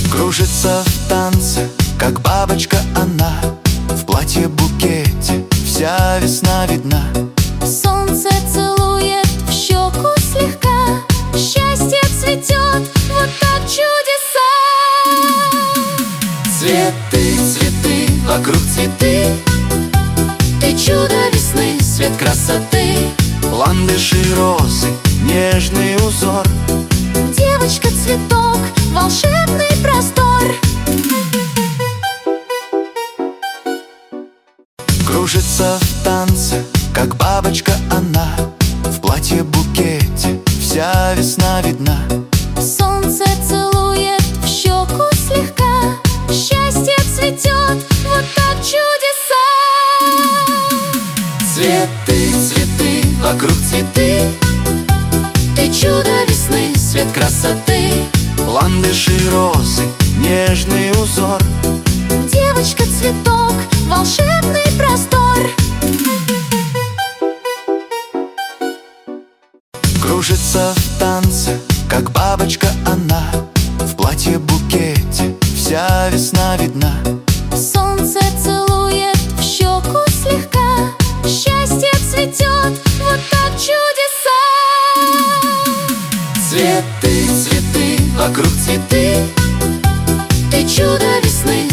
Кружится в танце, как бабочка она, в платье-букете вся весна видна. Солнце целует в щеку слегка, счастье цветет, вот так чудеса. Цветы, цветы, вокруг цветы, Ты чудо весны, свет красоты. ландыши, розы, нежный узор. Девочка-цветок, волшебный простор. Кружится в танце, как бабочка она, в платье-букете вся весна видна. Солнце целует в щеку слегка, счастье цветет, вот так чудеса. Цветы, цветы, вокруг цветы, Ты чудо весны, свет красоты. ландыши, розы, нежный узор. Девочка-цветок, волшебный простор. Кружится в танце, как бабочка она, в платье-букете вся весна видна. Солнце целует в щеку слегка, счастье цветет, вот так чудеса. Цветы, цветы, вокруг цветы, Ты чудо весны,